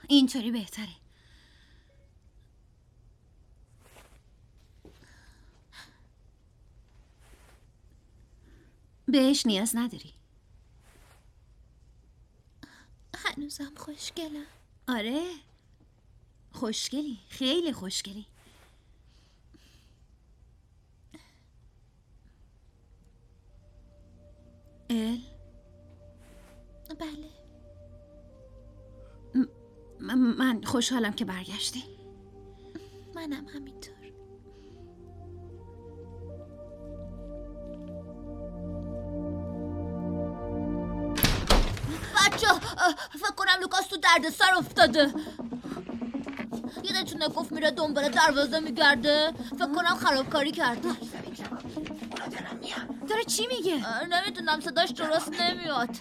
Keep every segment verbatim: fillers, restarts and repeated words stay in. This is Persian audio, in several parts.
اینطوری بهتره. بهش نیاز نداری. هنوزم خوشگلم. آره خوشگلی، خیلی خوشگلی. ال؟ بله. م- من خوشحالم که برگشتی. منم همینطور. بچه فکر کنم لوکاس تو درد سر افتاده. یادتونه گفت میره دنبال دروازه میگرده. فکر کنم خرابکاری کرده. داره چی میگه؟ نمیدونم صداش درست نمیاد.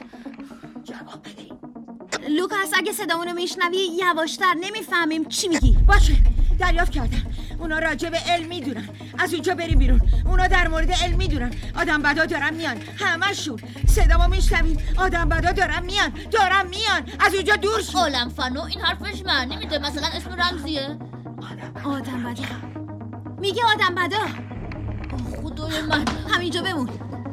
لوکاس اگه صدامونو میشنوی یواشتر، نمیفهمیم چی میگی. باشه دریافت کردم. اونا راجع به علم میدونن. از اونجا بریم بیرون. اونا در مورد علم میدونن. آدم بدا دارن میان. همشون صدامو میشنوین. آدم بدا دارن میان. دارن میان. از اونجا دور شو. عالم فنو این حرفش معنی میده. مثلا اسم رمزیه. آدم بدا. میگه آدم بدا. خدای من. همینجا بمون.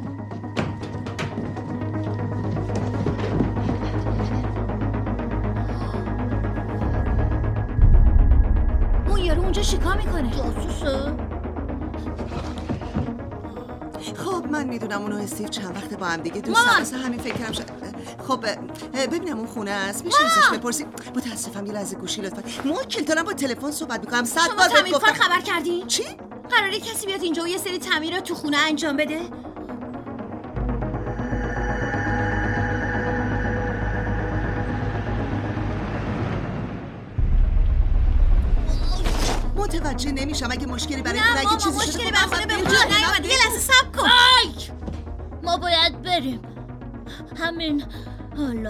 اون یارو اونجا چیکار میکنه؟ جاسوسه؟ خب من میدونم اونو استیو چند وقت با هم دیگه دوستن. واسه همین فکرم شد. خب ببینم اون خونه است. میشه ازش بپرسی؟ متاسفم یه لحظه گوشی لطفا. موکل دارم با تلفن صحبت میکنم. صد شما بار بهت تعمیرکار گفتم. خبر کردی؟ چی؟ قراره کسی بیاد اینجا و یه سری تعمیرات تو خونه انجام بده؟ متوجه نمیشم. اگه مشکلی برای نه اگه بابا چیزی شده مشکلی خب بر من خونه به برم. وجود نیومده. یه لحظه صبر کن. آی! ما باید بریم. همین حالا.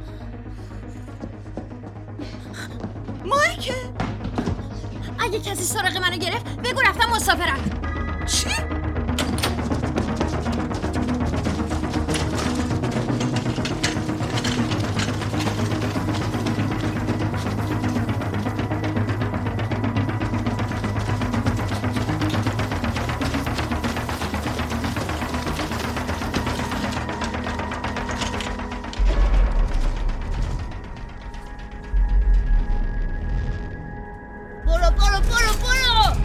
مایکه اگه کسی سراغ منو گرفت بگو رفتم مسافرت. چی؟ برو برو برو برو.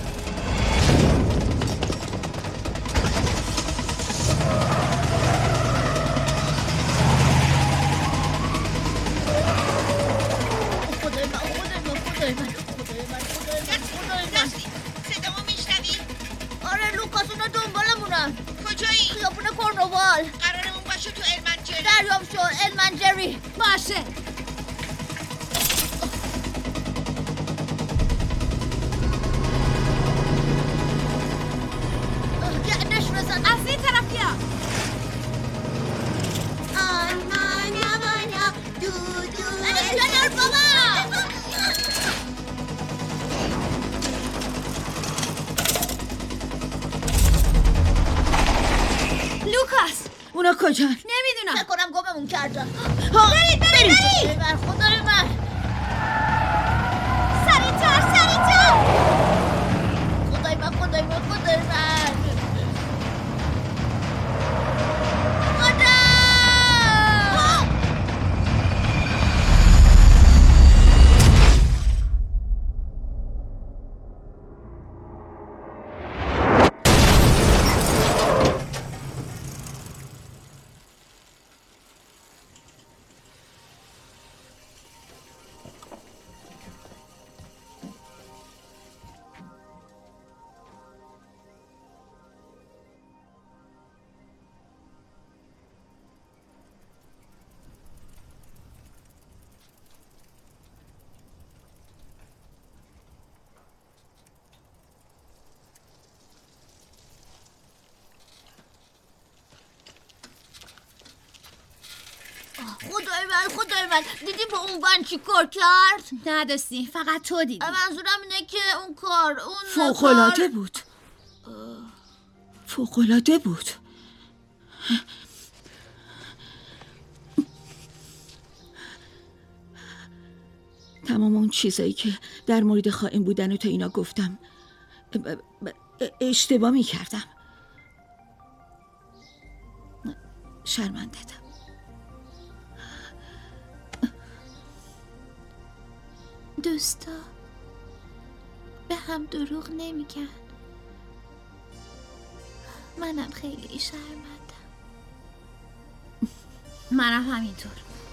خدای من خدای من خدای من خدای من خدای من خدای من. صدامو میشنوی؟ آره لوکاس اونا دنبالمونن. کجایی؟ خیابون کرنوال. قرارمون باشه تو المنجری. دریافت شو المنجری. باشه. گردش بزن. از این طرف بیا. آنا نوانا دو دو. کنار بابا. لوکاس اونا کجان؟ نمیدونم. فکر کنم گممون کردن. برید برید برید. خدای من خدای من. سریعتر سریعتر. خدای من خدای من خدای من. خدا. خدای من خدای من. دیدی با اون ون چی کار کرد؟ نداشتی، فقط تو دیدی. منظورم اینه که اون کار اون فوق‌العاده بود. فوق‌العاده بود. تمام اون چیزایی که در مورد خائن بودن تو اینا گفتم ب- ب- اشتباه می کردم. شرمنده‌ام. دوستا به هم دروغ نمیگن. منم خیلی شرمندم. منم همینطور.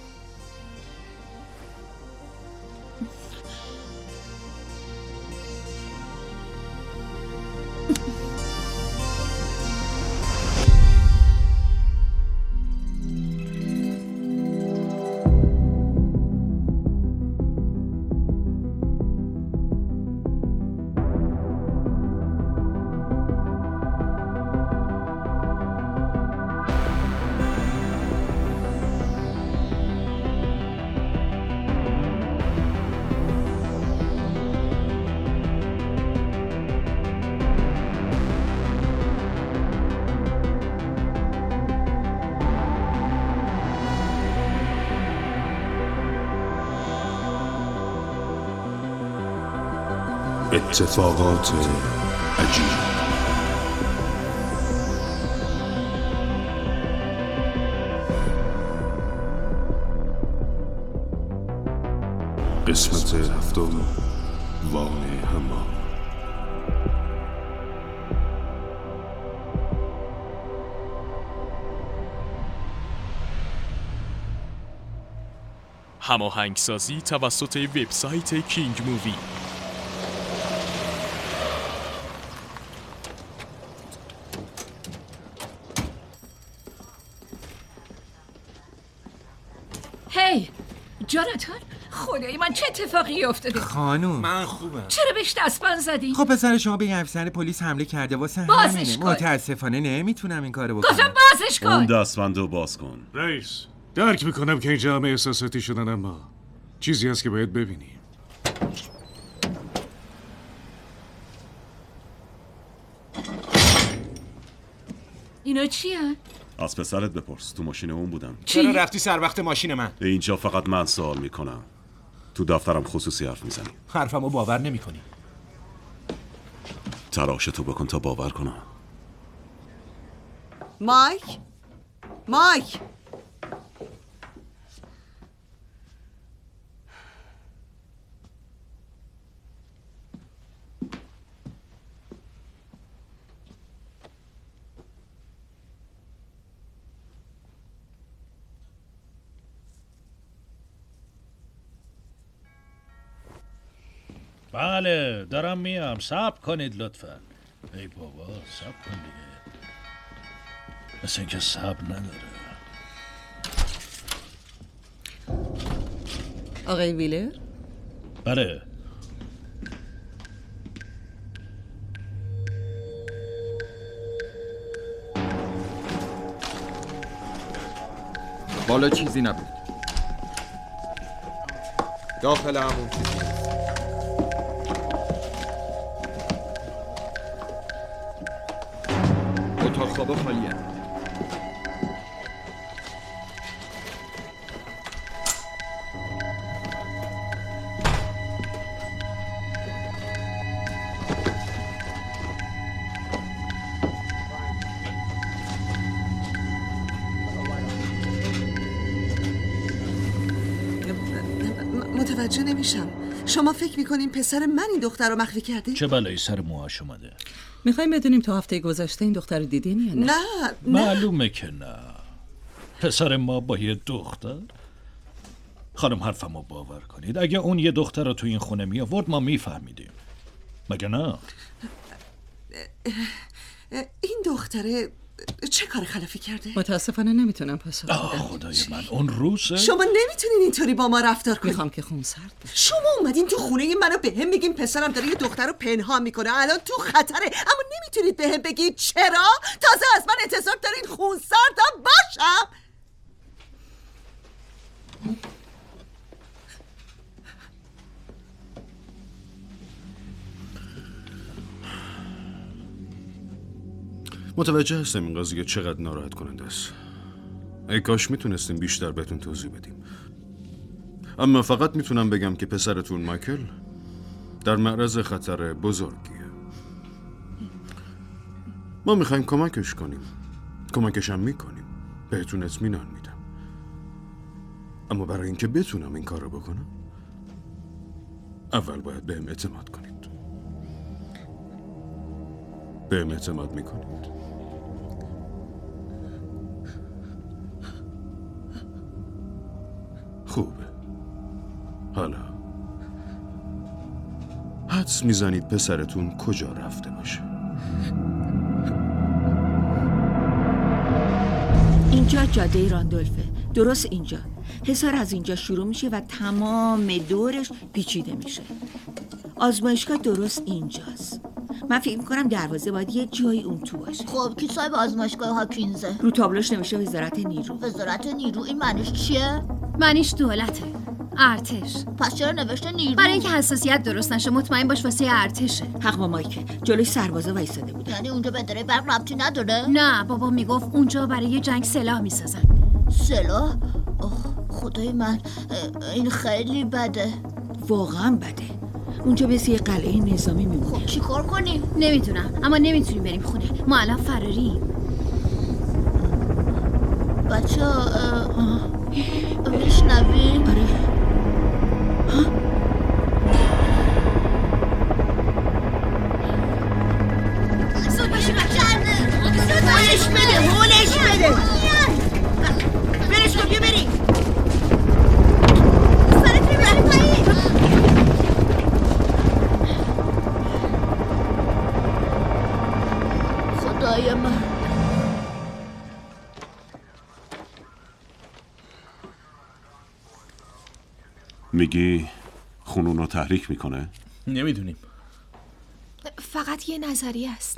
اتفاقات عجیب. قسمت هفتم، وان حمام. هماهنگسازی توسط وبسایت کینگ مووی. هی جاناتان، خدای من چه اتفاقی افتاده؟ خانوم من خوبم. چرا بهش دستبند زدی؟ خب پسر شما به یه افسر پلیس حمله کرده واسه بازش همینه. کن. متاسفانه نمیتونم این کارو بکنم. گفتم بازش کن. اون دستبندو باز کن. رئیس، درک میکنم که اینجا همه احساساتی شدن، اما چیزی هست که باید ببینیم. اینا چیه؟ از پسرت بپرس، تو ماشین اون بودم. چرا رفتی سر وقت ماشین من؟ اینجا فقط من سوال میکنم، تو دفترم خصوصی حرف میزنی. حرفمو باور نمیکنی. تلاش تو بکن تا باور کنم. مایک مایک بله دارم میام، صبر کنید لطفا. ای بابا صبر کن دیگه، مثل اینکه صبر نداره. آقای ویلر؟ بله. بالا چیزی نبود. داخل همون چیزی. اتاق خوابا خالیه. متوجه نمیشم. شما فکر میکنین پسر من این دختر رو مخفی کرده؟ چه بلایی سر موهاش اومده؟ میخوایم بدونیم تو هفته گذشته این دختر رو دیدین یا نه؟ نه معلومه که نه. پسر ما با یه دختر؟ خانم حرفمو باور کنید، اگه اون یه دختر رو تو این خونه می آورد ما میفهمیدیم، مگه نه؟ این دختره چه کار خلافی کرده؟ متاسفانه نمیتونم پاسخ بدم. خدای من، اون روسه؟ شما نمیتونین اینطوری با ما رفتار کنین. میخوام که خون سرد بشه. شما اومدین تو خونه منو به هم میگین پسرم داره یه دختر رو پنهان میکنه، الان تو خطره، اما نمیتونید به هم بگید چرا؟ تازه از من انتظار دارین خون سردم باشم؟ متوجه هستم این قضیه چقدر ناراحت کننده است. ای کاش میتونستیم بیشتر بهتون توضیح بدیم. اما فقط میتونم بگم که پسرتون مایکل در معرض خطر بزرگیه. ما میخوایم کمکش کنیم، کمکش هم میکنیم، بهتون اطمینان میدم. اما برای اینکه بتونم این کار رو بکنم اول باید بهم اعتماد کنید. بهم اعتماد میکنید؟ خوبه. حالا حدس میزنید پسرتون کجا رفته باشه؟ اینجا جاده راندولفه، درست اینجا. حصار از اینجا شروع میشه و تمام دورش پیچیده میشه. آزمایشگاه درست اینجاست. من فکر میکنم دروازه باید یه جایی اون تو باشه. خب کی صاحب آزمایشگاه هاکینزه؟ رو تابلوش نوشته وزارت نیرو. وزارت نیرو این معنیش چیه؟ معنیش دولته، ارتش. پس چرا نوشته نیرو؟ برای اینکه حساسیت درست نشه مطمئن باش واسه ارتشه. حق با مایکه، جلوی سربازا وایساده بود. یعنی اونجا به دره برق ربطی نداره؟ نه بابا میگفت اونجا برای جنگ سلاح میسازن. سلاح؟ اوه خدای من، این خیلی بده. واقعا بده. اونجا بس یه قلعه نظامی میمونه. خب چی کار کنیم؟ نمیدونم، اما نمیتونیم بریم خونه. ما الان فراریم. بچه میشنوی؟ آره. زود باشی بچه هولش بده هولش بده برش کن بیا بریم. سرت میبری پایین. خدای من. میگی خونون رو تحریک میکنه؟ نمیدونیم. فقط یه نظریه است.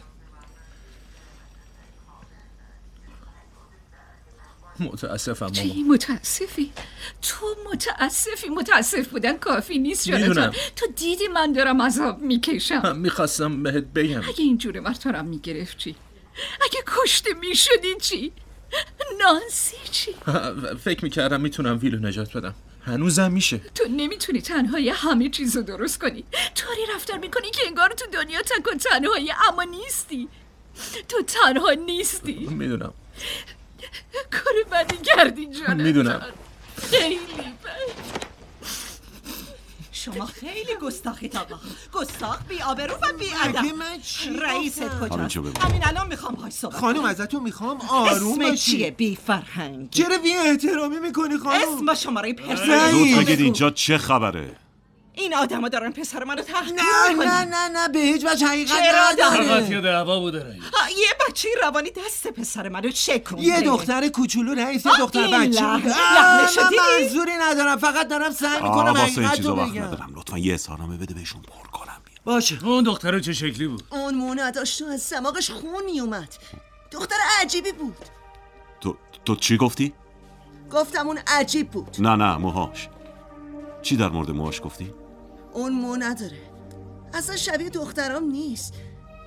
متاسفم ماما. چی متاسفی؟ تو متاسفی؟ متاسف بودن کافی نیست جانتان. میدونم. تو دیدی من دارم عذاب میکشم. من میخواستم بهت بگم اگه اینجوره مرتارم میگرفت چی؟ اگه کشته میشدی چی؟ نانسی چی؟ فکر میکردم میتونم ویلو نجات بدم. هنوزم میشه. تو نمیتونی تنهایی همه چیزو درست کنی. طوری رفتار میکنی که انگار تو دنیا تک و تنهایی، اما نیستی. تو تنها نیستی. میدونم. کار بدی کردی جانتان. میدونم. خیلی بد. شما خیلی گستاخید آقا. گستاخ، بی آبرو و بی ادب. من چی رئیست خانم کجاست؟ همین الان میخوام باهاش صحبت خانم کنم. ازتون میخوام آروم اسم باشی. چیه بی فرهنگ؟ چرا بی احترامی میکنی خانم؟ اسم با شماره پرسنل. زود بگید اینجا چه خبره؟ این آدما دارن پسر منو تحقیر نه میکنن. نه نه نه به هیچ وجه حقیقت چرا نداره. فقط یه دعوا بوده رئیس. ها، یه بچه روانی دست پسر منو شکونده. یه دختر کوچولو رئیس، یه دختر این بچه لح- بود. لحنه آه، شدی؟ من منظوری ندارم، فقط دارم سعی میکنم آه واسه این حقیقت چیزا رو وقت بگم. ندارم. لطفا یه اظهارنامه بده بهشون پر کنم. باشه. اون دختره چه شکلی بود؟ اون مو نداشت و از سماقش خون میومد. دختر عجیبی بود. تو تو چی گفتی؟ گفتم اون عجیب بود. نه نه موهاش. چی در مورد موهاش گفتی؟ اون مو نداره، اصلا شبیه دخترام نیست.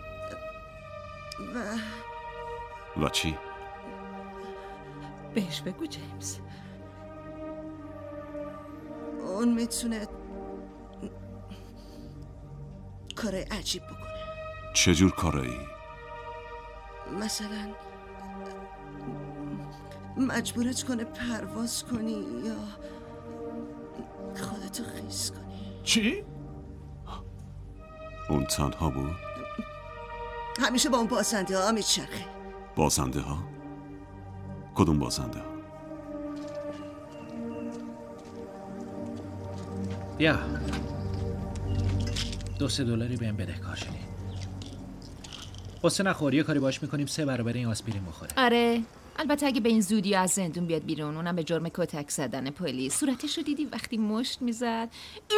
و و چی؟ بهش بگو جیمز. اون میتونه کار عجیب بکنه. چجور کارایی؟ مثلا مجبورت کنه پرواز کنی یا خودتو خیس کنی. چی؟ اون تنها بود؟ همیشه با اون بازنده ها میچرخه. بازنده ها؟ کدوم بازنده ها؟ بیا دو سه دلاری بهم بده کار شدی. قصه نخور، یه کاری باش میکنیم سه برابر این آسپرین بخوره. آره البته اگه به این زودی از زندون بیاد بیرون، اونم به جرم کتک زدن پلیس. صورتشو دیدی وقتی مشت میزد؟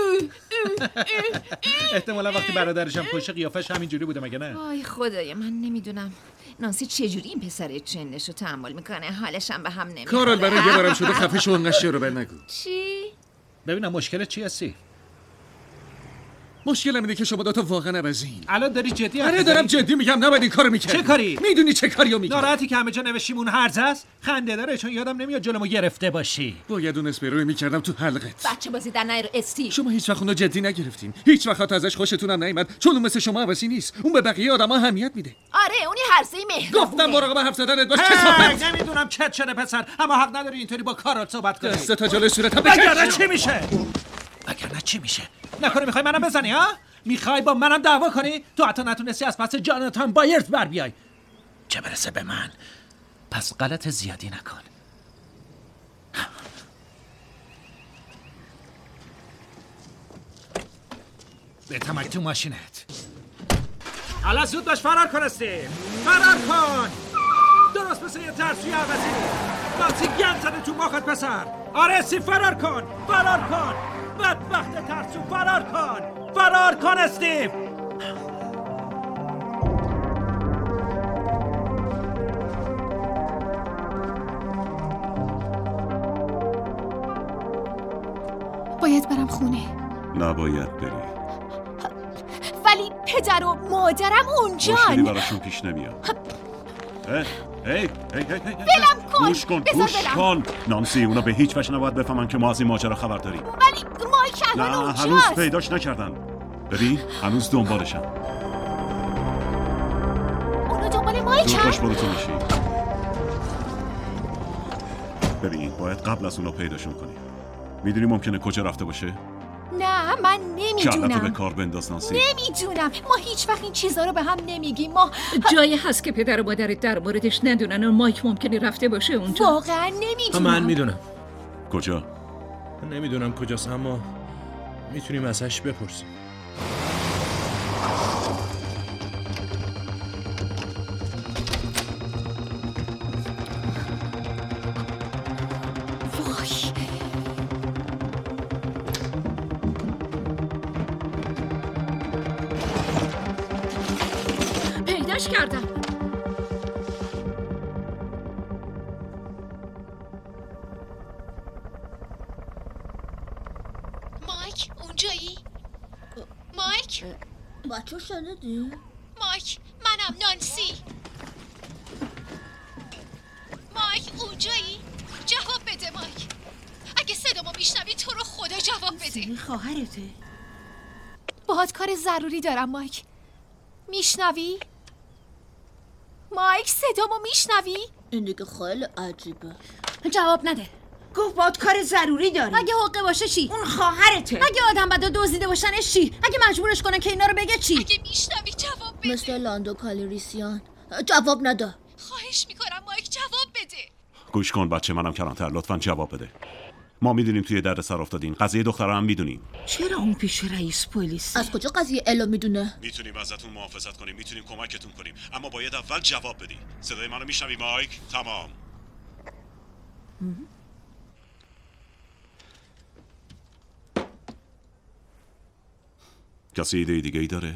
احتمالا وقتی برادرشم پشت قیافش همینجوری بوده مگه نه؟ آی خدای من نمیدونم نانسی چجوری این پسر چندشو تحمل میکنه، حالش هم به هم نمیخوره. کارال برای یه بارم شده خفه شو، انقدر شعر رو بر نگو. چی؟ ببینم مشکلت چی هستی؟ مشکلم اینه که شما دوتا واقعا عوضین. الان داری جدی آره دارم جدی میگم، نباید این کارو میکردی. چه کاری؟ میدونی چه کاریو میگم؟ ناراحتی که همه جا نوشتیم اون هرز است؟ خنده داره چون یادم نمیاد جلومو گرفته باشی. باید اون اسپرو میکردم تو حلقت. بچه بازی در نیار استی. شما هیچ وقت اونو جدی نگرفتین. هیچ وقت ازش خوشتون هم نیومد چون اون مثل شما عوضی نیست. اون به بقیه آدما اهمیت میده. آره اونی هرزه مهربونه. گفتم مراقب حرف زدنت باش. کثافت. نمیدونم چت شده پسر، اما حق نداری اینطوری با کارات صحبت کنی. دست تا جلوی صورتم وگرنه چی میشه؟ وگرنه چی میشه؟ نکنه میخوای منم بزنی ها؟ میخوای با منم دعوا کنی؟ تو حتی نتونستی از پس جاناتان بایرز بر بیای. چه برسه به من؟ پس غلط زیادی نکن. به تمک تو ماشینت. حالا زود باش فرار کن استیو. فرار کن. درست مثل یه ترسوی عوضی. نانسی گند زده تو ماخت پسر. آره استیو فرار کن. فرار کن. بدبخت ترسو فرار کن. فرار کن استیو. باید برم خونه. نباید بری. ولی پدر و مادرم مشکلی اونجان. براشون پیش نمیاد. هی هی هی هی ولم کن. گوش کن بذار گوش برم. کن نانسی، اونا به هیچ وجه نباید بفهمن که ما از این ماجرا خبر داریم. ولی مایک الان نه اونجاست. هنوز پیداش نکردن. ببین هنوز دنبالشن. اونا دنبال مایک زود هم؟ باش برو تو میشی. ببین باید قبل از اونو پیداشون کنی. میدونی ممکنه کجا رفته باشه؟ نه من کلتو به نمیدونم. کار بنداز نانسی. نمیدونم. ما هیچ وقت این چیزا رو به هم نمیگیم. ما جایی هست که پدر و مادرت در موردش ندونن و مایک ممکنه رفته باشه اونجا. واقعا نمیدونم. من میدونم. کجا؟ من نمیدونم کجاست اما میتونیم ازش بپرسیم. پیداش کردم. مایک اونجایی؟ مایک؟ بچه شنیدی؟ مایک منم نانسی. مایک اونجایی؟ جواب بده مایک. اگه صدامو میشنوی تو رو خدا جواب بده. خواهرته. باهات کار ضروری دارم مایک. میشنوی؟ مایک صدامو میشنوی؟ این دیگه خیلی عجیبه. جواب نده. گفت باهات کار ضروری داری. اگه حقه باشه چی؟ اون خواهرته. اگه آدم بدا دزدیده باشنش چی؟ اگه مجبورش کنن که اینا رو بگه چی؟ اگه میشنوی جواب بده. مثل لاندو کالیریسیان. جواب نده. خواهش میکنم مایک جواب بده. گوش کن بچه منم کلانتر، لطفاً جواب بده. ما میدونیم توی دردسر افتادین. قضیه دخترها هم میدونیم. چرا اون پیش رئیس پلیس؟ از کجا قضیه الا میدونه؟ میتونیم ازتون محافظت کنیم، میتونیم کمکتون کنیم، اما باید اول جواب بدین. صدای منو میشنوی مایک؟ تمام. کسی ایده دیگه ای داره؟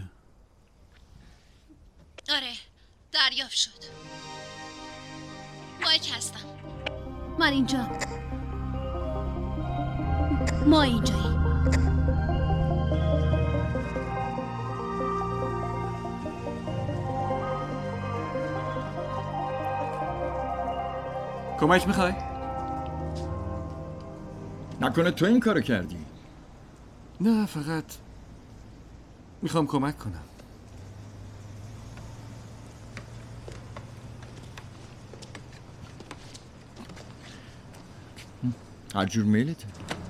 آره دریافت شد. مایک هستم. من اینجا. ما اینجایی. کمک میخوای؟ نکنه تو این کارو کردی؟ نه فقط میخوام کمک کنم. هر جور میلته.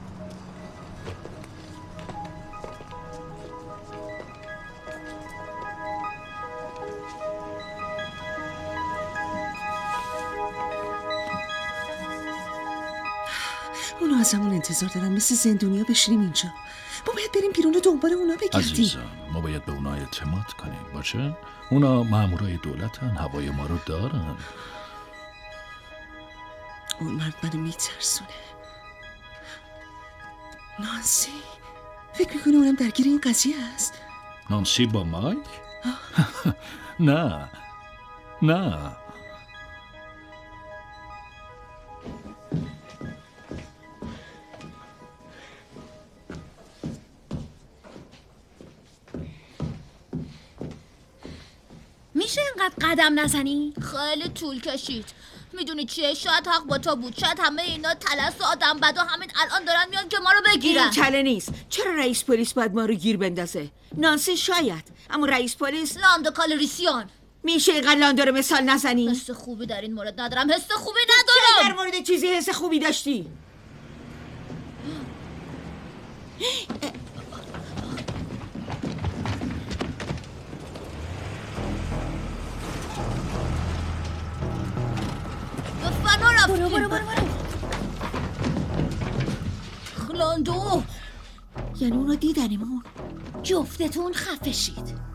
اونا از همون انتظار دارن مثل زندونیا بشینیم اینجا. ما باید بریم بیرون و دنبال اونا بگردیم. عزیزم ما باید به اونا اعتماد کنیم باشه؟ اونا مامورای دولتن، هوای ما رو دارن. اون مرد منو میترسونه. نانسی فکر میکنه اونم درگیر این قضیه است. نانسی با مایک؟ نه نه میشه اینقدر قدم نزنی؟ خیلی طول کشید. میدونی چیه؟ شاید حق با تو بود. شاید همه اینا طلس و آدم بدا همین الان دارن میان که ما رو بگیرن. این تله نیست. چرا رئیس پلیس باید ما رو گیر بندازه؟ نانسی شاید، اما رئیس پلیس لاند کالریسیان. میشه اینقدر لاندو رو مثال نزنی؟ حس خوبی در این مورد ندارم. حس خوبی ندارم. در مورد چیزی حس خوبی داشتی؟ فنا رفتیم. برو برو برو برو. خلاندو. یعنی اونا دیدنیمون. جفتتون خفه شید.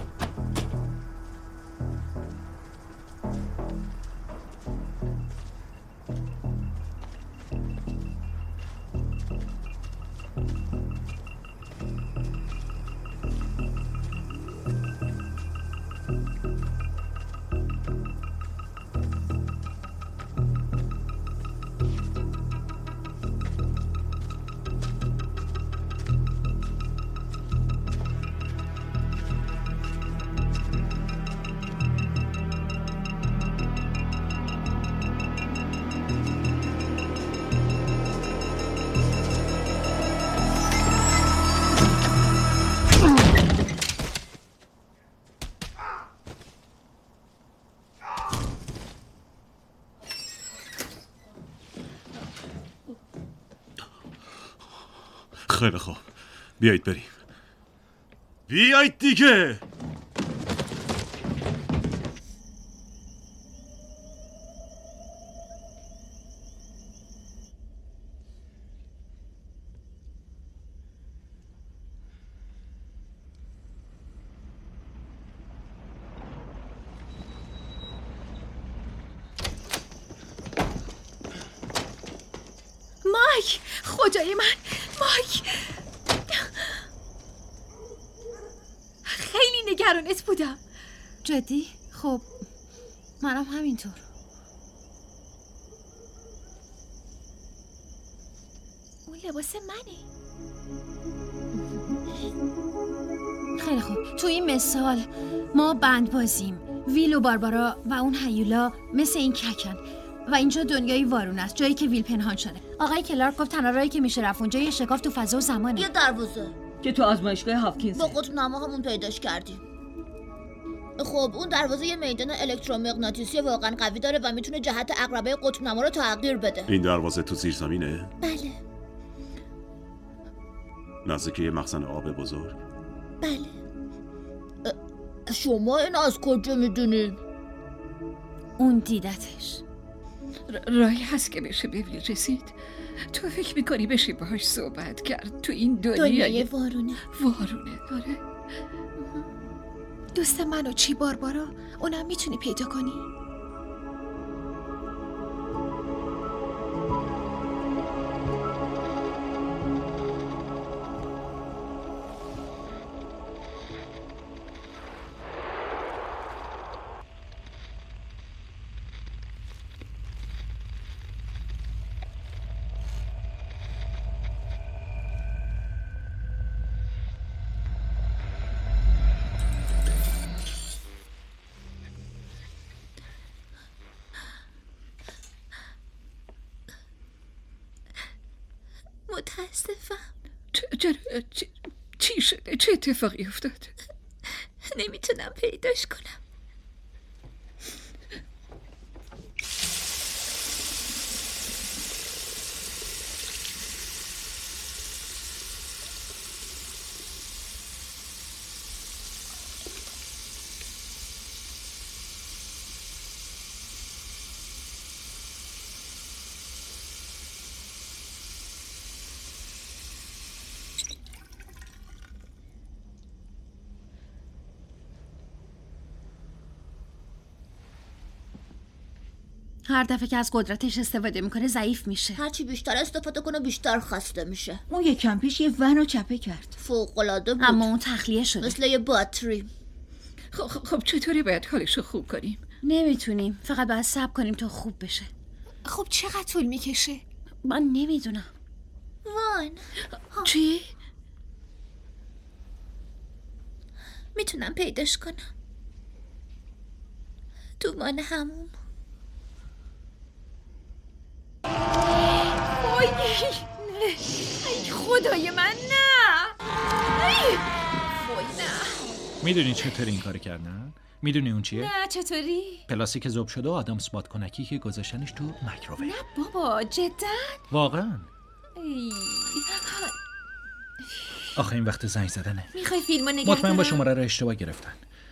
خیلی خوب، بیایید بریم. بیایید دیگه. مایک، خدای من، مایک. خیلی نگرانت بودم. جدی؟ خب منم همینطور. اون لباس منه. خیلی خوب، تو این مثال ما بند بازیم. ویل و باربارا و اون هیولا مثل این ککن و اینجا دنیای وارون است، جایی که ویل پنهان شده. آقای کلارک گفت تنها راهی که میشه رفت اونجا یه شکاف تو فضا و زمانه. یه دروازه که تو آزمایشگاه هاپکینز با قطب نما همون پیداش کردیم. خب اون دروازه یه میدان الکترومغناطیسی واقعا قوی داره و میتونه جهت عقربه قطب نما رو تغییر بده. این دروازه تو زیر زمینه؟ بله. نزدیک یه مخزن آب بزرگ؟ بله. شما این از کجا میدونین؟ اون دیدتش. راهی هست که بشه به ویل رسید؟ تو فکر میکنی بشه باهاش صحبت کرد تو این دنیای دنیای وارونه؟ وارونه داره. دوست منو چی باربارا؟ اونم میتونی پیدا کنی؟ متاسفم. چرا چی, چی شده؟ چه اتفاقی افتاد؟ نمیتونم پیداش کنم. هر دفعه که از قدرتش استفاده میکنه ضعیف میشه. هرچی بیشتر استفاده کنه بیشتر خسته میشه. اون یکم پیش یه ون رو چپه کرد. فوق‌العاده بود. اما اون تخلیه شده. مثل یه باتری. خب, خب چطوری باید حالشو خوب کنیم؟ نمیتونیم، فقط باید صبر کنیم تا خوب بشه. خب چقدر طول میکشه؟ من نمیدونم. وان چی؟ میتونم پیداش کنم. تو من هموم. وای ای خدای من نه. ای وای نه. میدونی چطور این کار کردن؟ میدونی اون چیه؟ نه چطوری؟ پلاستیک ذوب شده و آدامس بادکنکی که گذاشتنش تو میکروویو. نه بابا جدا؟ واقعا. ای. آخه این وقت زنگ زدنه. میخوای فیلمو نگه مطمئن دارم؟ با شماره رو اشتباه گرفتن.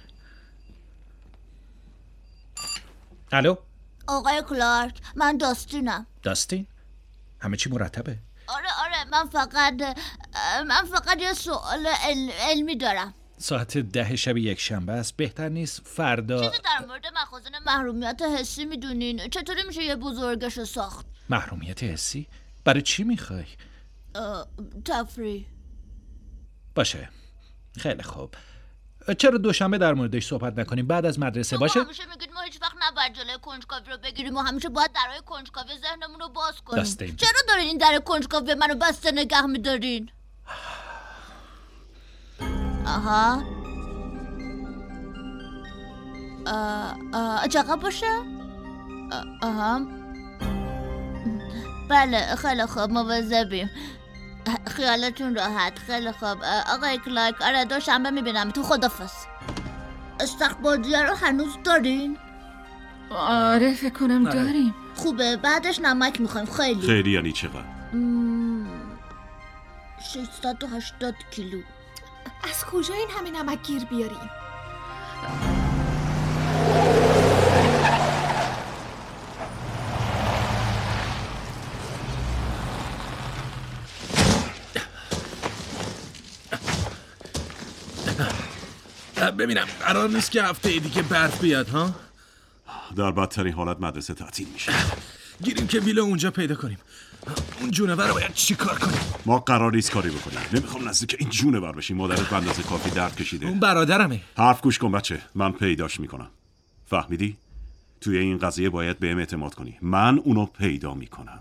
الو؟ آقای کلارک، من داستینم. داستین؟ همه چی مرتبه؟ آره آره من فقط من فقط یه سوال علم... علمی دارم. ساعت ده شب یک شنبه است. بهتر نیست فردا. چیزی در مورد مخازن محرومیت حسی میدونین؟ چطوری میشه یه بزرگش ساخت؟ محرومیت حسی؟ برای چی میخوای؟ تفریح. باشه خیلی خوب. چرا دوشنبه در موردش صحبت نکنیم بعد از مدرسه باشه؟ همیشه میگید ما هیچ وقت نباید جلوی کنجکاوی رو بگیریم و همیشه باید درهای کنجکاوی ذهنمون رو باز کنیم. داستین. چرا دارین این در کنجکاوی منو بسته نگه میدارین؟ آها آه آه چقدر باشه؟ آه آها بله خیلی خوب مواظبیم. خیالتون راحت. خیلی خوب آقای کلارک. آره دوشنبه میبینم تو. خدافظ. استخباریه رو هنوز دارین؟ آره فکر کنم داریم. خوبه بعدش نمک میخوایم. خیلی خیلی یعنی چقدر؟ ششصد و هشتاد کیلو. از کجا این همه نمک گیر بیاریم؟ ببینم قرار نیست که هفته دیگه برف بیاد ها؟ در بدترین حالت مدرسه تعطیل میشه. گیریم که ویلو اونجا پیدا کنیم. اون جونور رو باید چی کار کنیم؟ ما قرار نیست کاری بکنیم. نمیخوام نزدیک این جونور بشیم. مادرت به اندازه کافی درد کشیده. اون برادرمه. حرف گوش کن بچه. من پیداش میکنم. فهمیدی؟ توی این قضیه باید بهم اعتماد کنی. من اونو پیدا میکنم.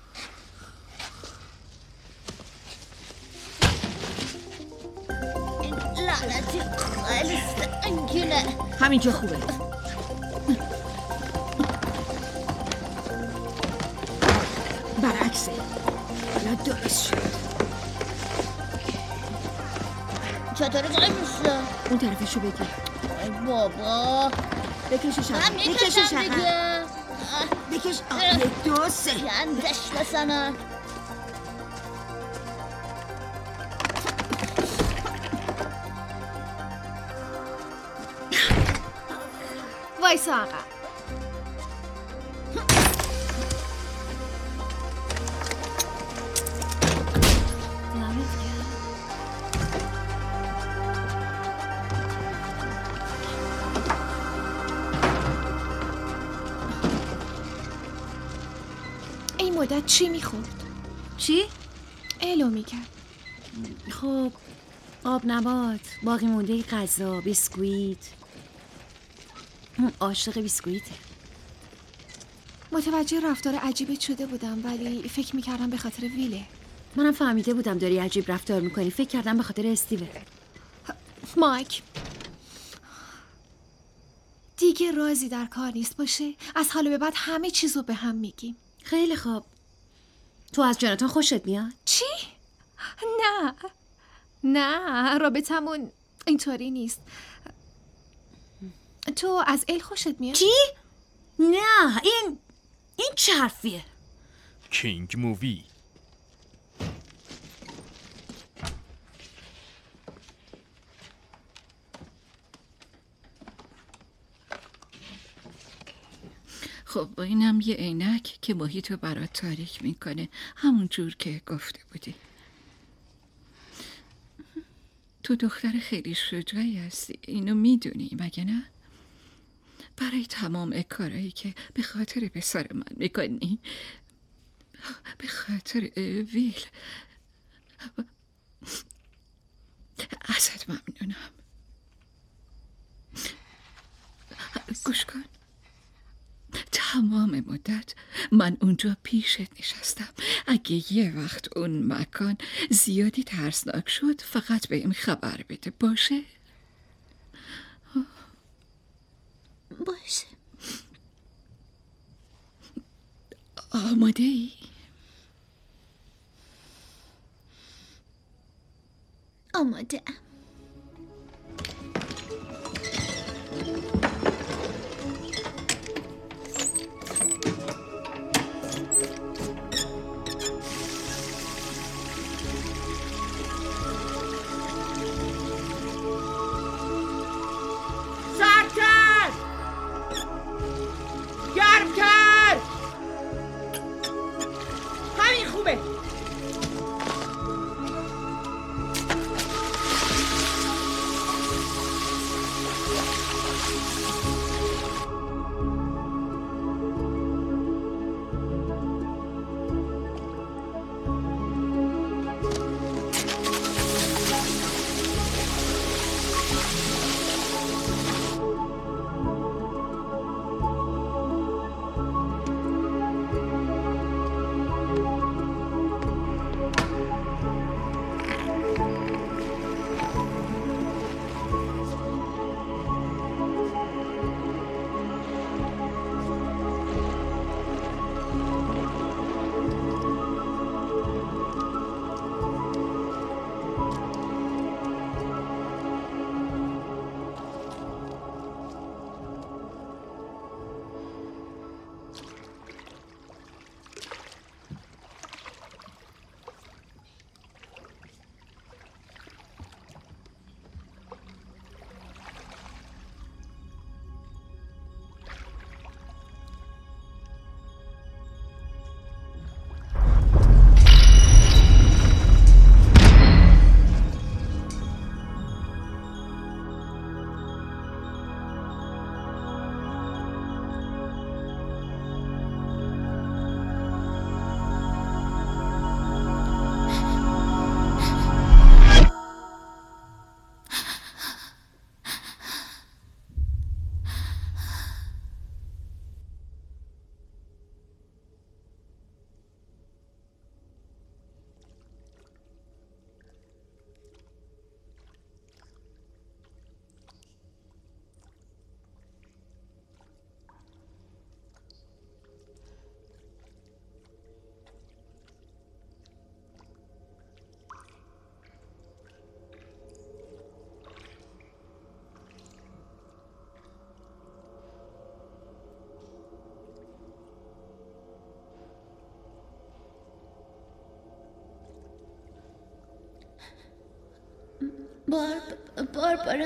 لعنتی خیلی سنگینه. همینجا خوبه. برعکسه. حالا درست شد. چطوری وای میشه؟ اون طرفشو بگیر. ای بابا بکشش من عقب. بکشش میکشم عقب. دیگه. بکش عقب. یک دو سه. گندش بسنن. وایسا عقب. این مدت چی میخورد؟ چی؟ الو میکرد. خب آب نبات، باقی مونده غذا، بیسکویت. اون عاشق بیسکویته. متوجه رفتار عجیبت شده بودم ولی فکر میکردم به خاطر ویله. منم فهمیده بودم داری عجیب رفتار میکنی. فکر کردم به خاطر استیوه. مایک دیگه رازی در کار نیست باشه؟ از حالا به بعد همه چیزو به هم میگیم. خیلی خوب. تو از جاناتان خوشت میاد؟ چی؟ نه نه رابطمون اینطوری نیست. تو از ال خوشت میاد؟ چی؟ نه این این چه حرفیه؟ کینگ مووی. خب اینم یه عینک که محیط رو برات تاریک میکنه، همون جور که گفته بودی. تو دختر خیلی شجاعی هستی، اینو میدونی مگه نه؟ برای تمام کارهایی که به خاطر پسر من میکنی، به خاطر ویل، ازت ممنونم. گوش کن، تمام مدت من اونجا پیشت نشستم. اگه یه وقت اون مکان زیادی ترسناک شد فقط به این خبر بده، باشه؟ باشه. آماده ای؟ آماده ام. سرتر گرمتر همین خوبه. بار باربارا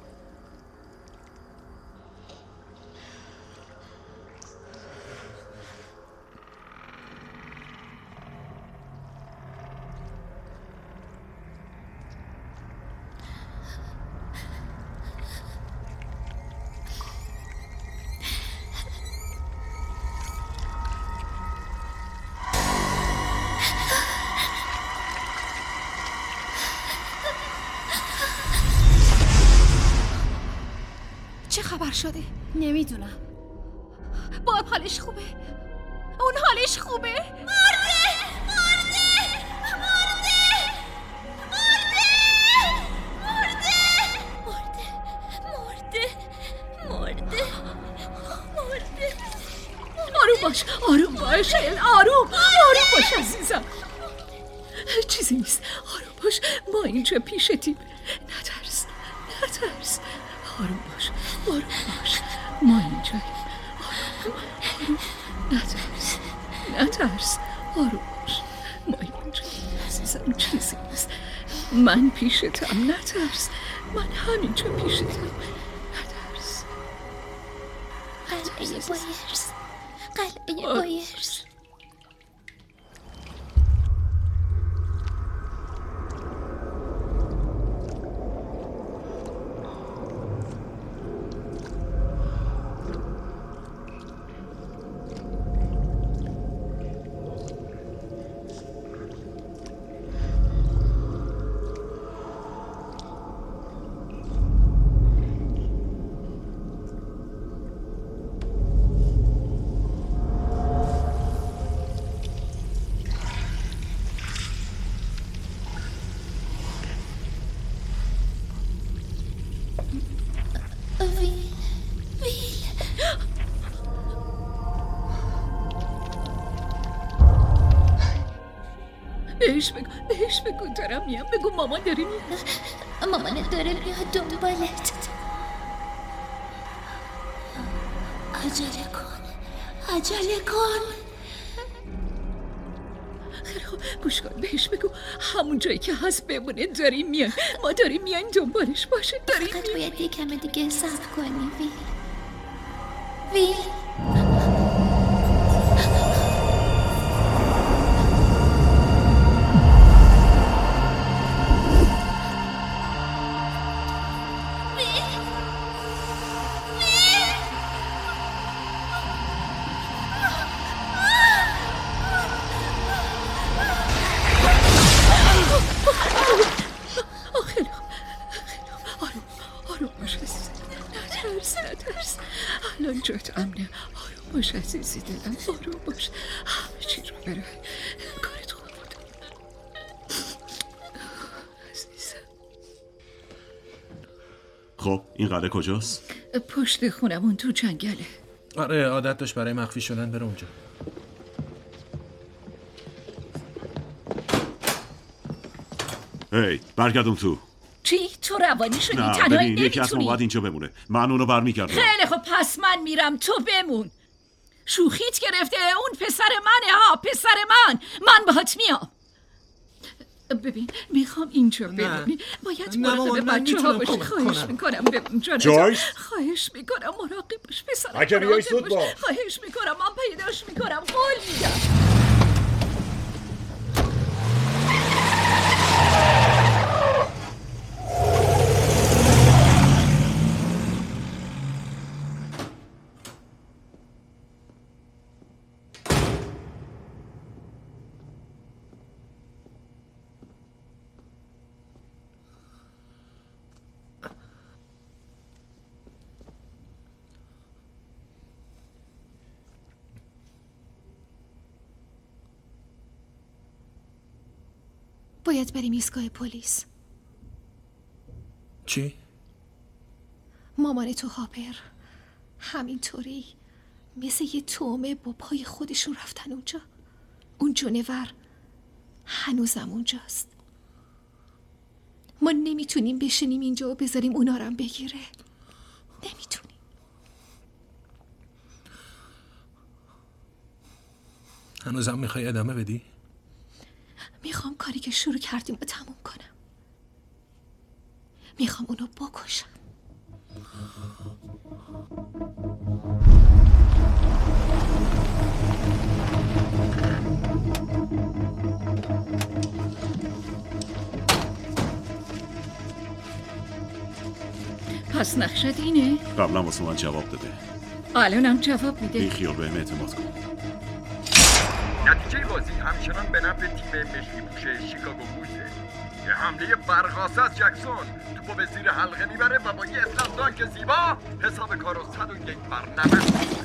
چه خبر شده؟ نمیدونم. باب حالش خوبه؟ اون حالش خوبه؟ مرده مرده مرده مرده مرده مرده مرده آروم باش آروم باش آروم آروم باش عزیزم. چیزی نیست. آروم باش. ما اینجا پیشتیم. نترس نترس. آروم باش آروم باش. ما اینجا آروم آروم. نترس نترس. آروم باش. ما اینجا عزیزم. چیزی نیست. من پیشتم. نترس. من همینجا پیشتم. نترس. قلعه بایرز قلعه بایرز. بهش بگو بهش بگو دارم میام. بگو مامان داره میاد. مامان داره میاد دنبالت. عجله کن عجله کن. خیلی خوب گوش کن. بهش بگو همون جایی که هست بمونه. داریم میان. ما داریم میان دنبالش باشه. داریم فقط باید یه کم دیگه صبر کنی ویل. ویل جات امنه. آروم باش عزیزی دلم. آروم باش. همه چی رو بره. کارت خوب بود عزیزم. خب این قلعه کجاست؟ پشت خونمون تو جنگله. آره عادت داشت برای مخفی شدن بره اونجا. هی برگردم تو. چی؟ تو روانی شدی؟ نه تنهایی ببین یکی از ما نمیتونی. باید اینجا بمونه. من اونو برمیگردم. خیلی خب پس من میرم تو بمون. شوخیت گرفته. اون پسر منه ها. پسر من. من باهات میام. ببین میخوام اینجا بمونی. باید مراقب بچه ها باشی. خواهش میکنم بمون جانم. جایس خواهش میکنم مراقب باش پسرم. اگه بیای مراقب زود باش. باش. خواهش میکنم من پیداش میکنم. قول میدم. باید بریم ایستگاه پلیس. چی؟ مامان تو هاپر همینطوری مثل یه تومه با پای خودشون رفتن اونجا. اون جونور هنوزم اونجاست. ما نمیتونیم بشینیم اینجا و بذاریم اونا رو هم بگیره. نمیتونیم. هنوزم میخوای ادامه بدی؟ میخوام کاری که شروع کردیم رو تموم کنم. میخوام اونو بکشم. پس نقشت اینه؟ قبلا واسه من جواب داده. الانم جواب میده. بی خیال بهم اعتماد کن. نتیجه بازی همچنان به نفع تیم مشکی پوش شیکاگو بوزه. یه حمله برقاسه از جکسون توپو به زیر حلقه میبره و با یه اسلام دانک زیبا حساب کارو صد و یک بر نود.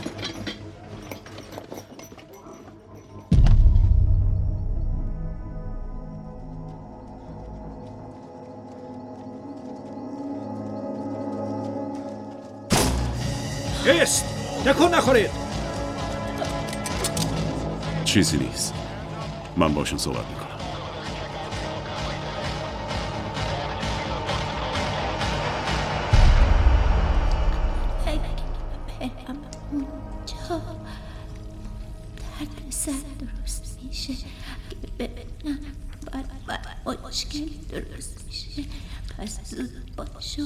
است نکن نخورید. چیزی نیست. من باشون صحبت میکنم. برم اونجا درد سر درست میشه. ببینم بر مشکلی درست میشه. پس زود باشو.